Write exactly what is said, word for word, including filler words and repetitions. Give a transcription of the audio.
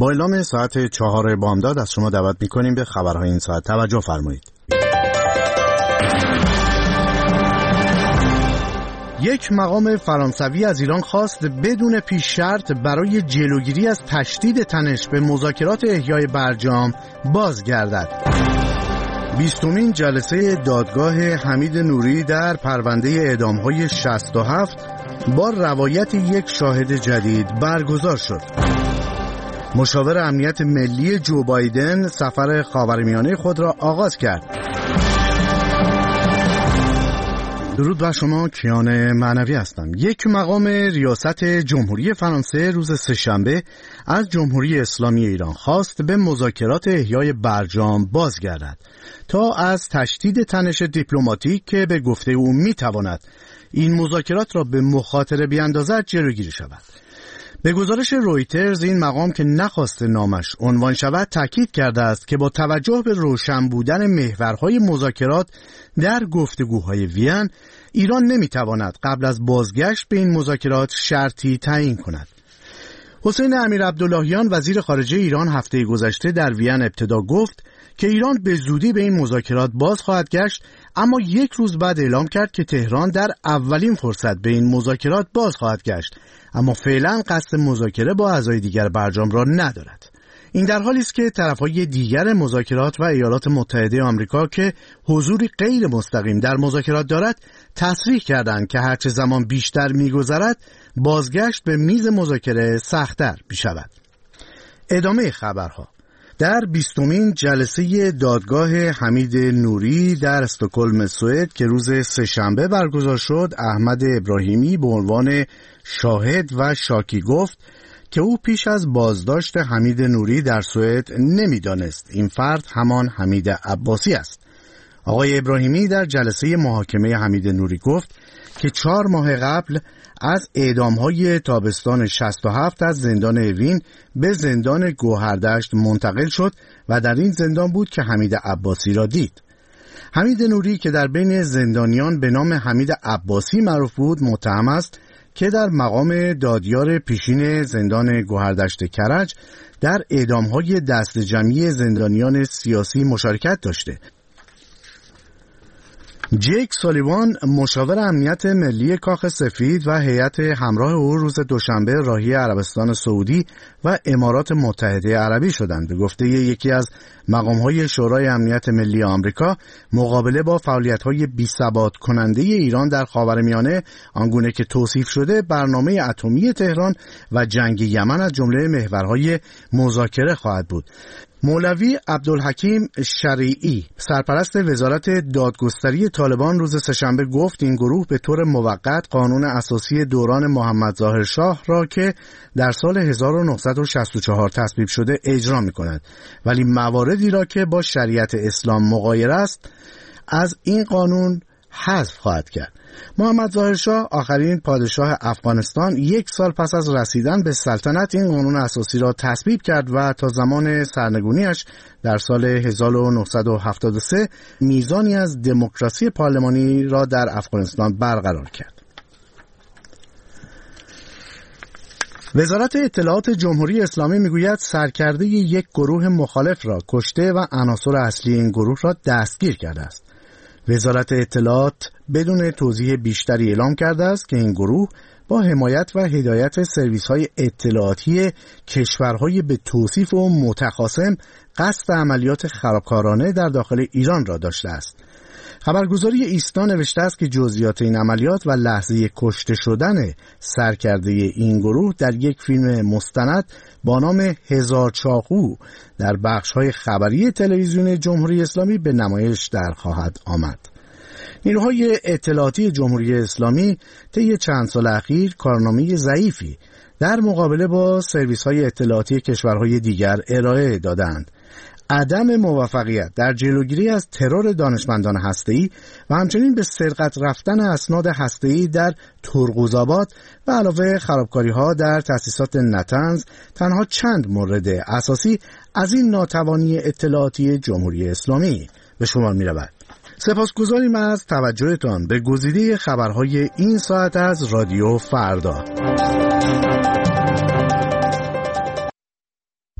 با اعلام ساعت چهار بامداد از شما دعوت می‌کنیم به خبرهای این ساعت توجه فرمایید. یک مقام فرانسوی از ایران خواست بدون پیش شرط برای جلوگیری از تشدید تنش به مذاکرات احیای برجام بازگردد. بیستمین جلسه دادگاه حمید نوری در پرونده اعدام‌های شصت و هفت با روایت یک شاهد جدید برگزار شد. مشاور امنیت ملی جو بایدن سفر خاورمیانه خود را آغاز کرد. درود بر شما، کیان معنوی هستم. یک مقام ریاست جمهوری فرانسه روز سه‌شنبه از جمهوری اسلامی ایران خواست به مذاکرات احیای برجام بازگردد تا از تشدید تنش دیپلماتیک که به گفته او میتواند این مذاکرات را به مخاطره بیاندازد جلوگیری شود. به گزارش رویترز این مقام که نخواست نامش عنوان شود تاکید کرده است که با توجه به روشن بودن محورهای مذاکرات در گفتگوهای وین، ایران نمیتواند قبل از بازگشت به این مذاکرات شرطی تعیین کند. حسین امیرعبداللهیان وزیر خارجه ایران هفته گذشته در وین ابتدا گفت که ایران به زودی به این مذاکرات باز خواهد گشت، اما یک روز بعد اعلام کرد که تهران در اولین فرصت به این مذاکرات باز خواهد گشت، اما فعلا قصد مذاکره با اعضای دیگر برجام را ندارد. این در حالی است که طرفهای دیگر مذاکرات و ایالات متحده آمریکا که حضوری غیر مستقیم در مذاکرات دارد تصریح کردند که هرچه زمان بیشتر می‌گذرد بازگشت به میز مذاکره سخت‌تر می‌شود. ادامه خبرها. در بیستمین جلسه دادگاه حمید نوری در استکهلم سوئد که روز سه‌شنبه برگزار شد، احمد ابراهیمی به عنوان شاهد و شاکی گفت که او پیش از بازداشت حمید نوری در سوئد نمیدانست این فرد همان حمید عباسی است. آقای ابراهیمی در جلسه محاکمه حمید نوری گفت که چهار ماه قبل از اعدام‌های تابستان شصت و هفت از زندان اوین به زندان گوهردشت منتقل شد و در این زندان بود که حمید عباسی را دید. حمید نوری که در بین زندانیان به نام حمید عباسی معروف بود، متهم است که در مقام دادیار پیشین زندان گوهردشت کرج در اعدام‌های دست جمعی زندانیان سیاسی مشارکت داشته. جیک سالیوان مشاور امنیت ملی کاخ سفید و هیئت همراه او روز دوشنبه راهی عربستان سعودی و امارات متحده عربی شدند. به گفته یکی از مقام‌های شورای امنیت ملی آمریکا، مقابله با فعالیت‌های بی‌ثبات کننده ایران در خاورمیانه آنگونه که توصیف شده برنامه اتمی تهران و جنگ یمن از جمله محورهای مذاکره خواهد بود. مولوی عبدالحکیم شریعی سرپرست وزارت دادگستری طالبان روز سه‌شنبه گفت این گروه به طور موقت قانون اساسی دوران محمد ظاهر شاه را که در سال هزار و نهصد و شصت و چهار تصویب شده اجرا می کند، ولی مواردی را که با شریعت اسلام مغایر است از این قانون حذف خواهد کرد. محمد ظاهر شاه آخرین پادشاه افغانستان یک سال پس از رسیدن به سلطنت این قانون اساسی را تصویب کرد و تا زمان سرنگونیش در سال هزار و نهصد و هفتاد و سه میزانی از دموکراسی پارلمانی را در افغانستان برقرار کرد. وزارت اطلاعات جمهوری اسلامی میگوید سرکرده یک گروه مخالف را کشته و عناصر اصلی این گروه را دستگیر کرده است. وزارت اطلاعات بدون توضیح بیشتری اعلام کرده است که این گروه با حمایت و هدایت سرویس‌های اطلاعاتی کشورهای به توصیف و متخاصم قصد عملیات خرابکارانه در داخل ایران را داشته است. خبرگزاری ایسنا نوشته است که جزئیات این عملیات و لحظه کشته شدن سرکرده این گروه در یک فیلم مستند با نام هزار چاقو در بخش‌های خبری تلویزیون جمهوری اسلامی به نمایش در خواهد آمد. نیروهای اطلاعاتی جمهوری اسلامی طی چند سال اخیر کارنامه ضعیفی در مقابله با سرویس‌های اطلاعاتی کشورهای دیگر ارائه دادند. عدم موفقیت در جلوگیری از ترور دانشمندان هسته‌ای و همچنین به سرقت رفتن اسناد هسته‌ای در ترقوزآباد و علاوه خرابکاری‌ها در تأسیسات نتنز تنها چند مورد اساسی از این ناتوانی اطلاعاتی جمهوری اسلامی به شمار می‌رود. سپاسگزاریم از توجهتان به گزیده خبرهای این ساعت از رادیو فردا.